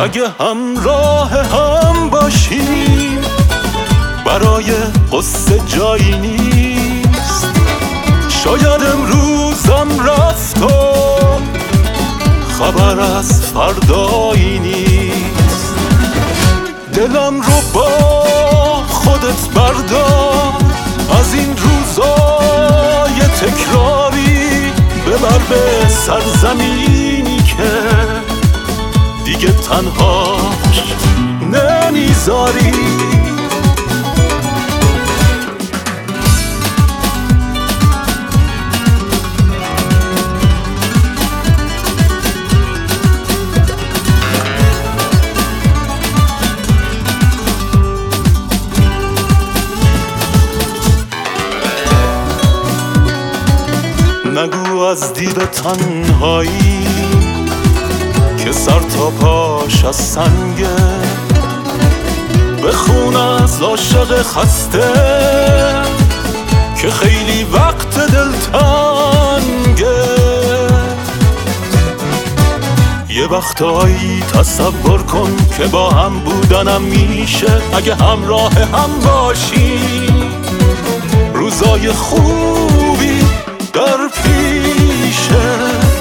اگه همراه هم باشیم برای قصه جایی نیست. شاید امروزم رفت و خبر از فردایی نیست. دلم رو با خودت بردار از این روزای تکراری، ببر به سرزمینی که دیگه تنهاش نمیذاری. نگو از دید تنهایی که سر تا پاش از سنگه، بخون از عاشق خسته که خیلی وقت دلتنگه. یه وقتایی تصور کن که با هم بودنم میشه اگه همراه هم باشیم. روزای خوبی در پیشه،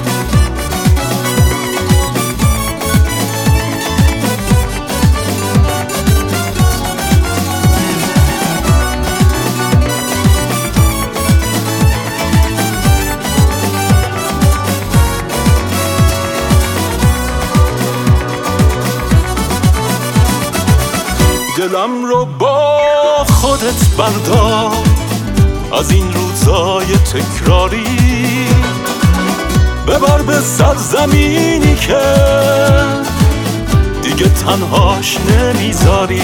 دلم رو با خودت بردار از این روزای تکراری، ببر به سرزمینی که دیگه تنهاش نمیذاری.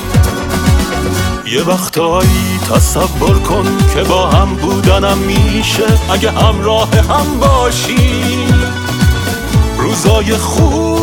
یه وقتایی تصور کن که با هم بودنم میشه اگه همراه هم باشی. روزای خوب